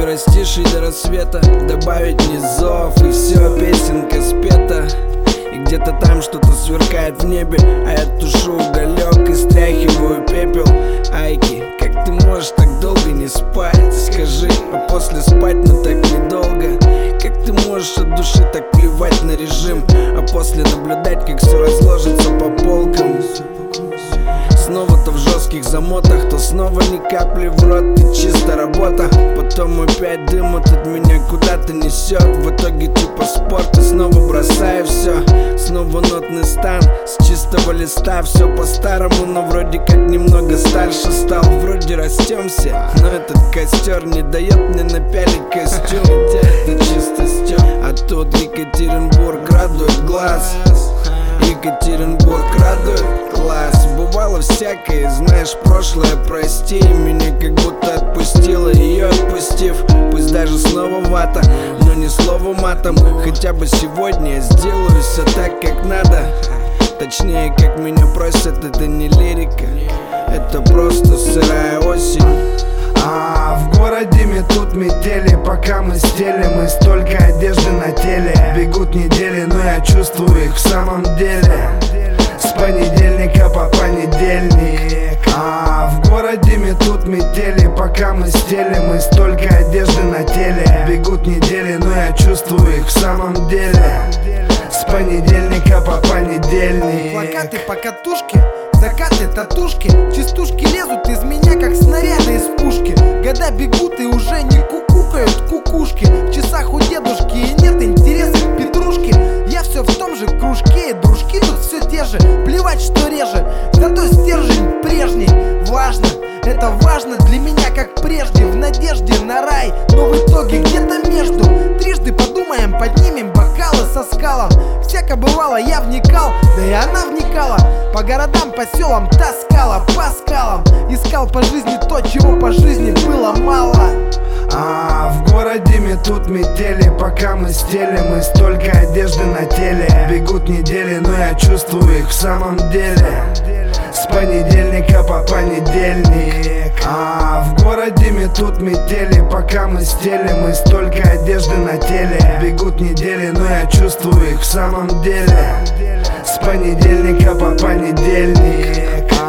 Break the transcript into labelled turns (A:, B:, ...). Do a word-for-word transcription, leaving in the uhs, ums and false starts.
A: небе растишей до рассвета, добавить низов, и все, песенка спета. И где-то там что-то сверкает в небе, а я тушу уголек и стряхиваю пепел. Айки, как ты можешь так долго не спать? Скажи, а после спать, но так недолго. Как ты можешь от души так плевать на режим, а после наблюдать, как все разложится по полкам? Снова то в жестких замотах, то снова ни капли в рот, и чисто работа. Потом опять дым от меня куда-то несет. В итоге типа спорт, и снова бросаю все. Снова нотный стан, с чистого листа. Все по-старому, но вроде как немного старше стал. Вроде растемся, но этот костер не дает мне напялить костюм. Это чисто стёб. А тут Екатеринбург радует глаз. Екатеринбург радует глаз. Бывало всякое, знаешь, прошлое прости. Меня как будто отпустила, ее отпустив. Пусть даже снова вата, но не слово матом. Хотя бы сегодня я сделаю все так, как надо. Точнее, как меня просят, это не лирика, это просто сырая осень.
B: А в городе метут метели, пока мы стелим, и столько одежды на теле. Бегут недели, но я чувствую их в самом деле. С понедельника по понедельник. А в городе метут метели, пока мы стелим, и столько одежды на теле. Бегут недели, но я чувствую их в самом деле. С понедельника по понедельник.
C: Плакаты по катушке, закаты, татушки, частушки лезут из меня, как снаряды из пушки. Года бегут и уже не кукукают кукушки. В часах у дедушки и нет интереса к петрушке. Я все в том же кружке, и дружки тут все те же. Плевать, что реже, зато стержень прежний. Важно, это важно для меня, как прежде. В надежде на рай, но в итоге где-то между. Трижды подумаем, поднимем бокалы со скалом. Всяко бывало, я вникал, да и она вникала. По городам, по селам таскала, по скалам. Искал по жизни то, чего по жизни было мало.
B: А в городе метут метели, пока мы стелим, и столько одежды на теле. Бегут недели, но я чувствую их в самом деле. С понедельника по понедельник. А в городе метут метели, пока мы стелим, и столько одежды на теле. Бегут недели, но я чувствую их в самом деле. С понедельника по понедельник.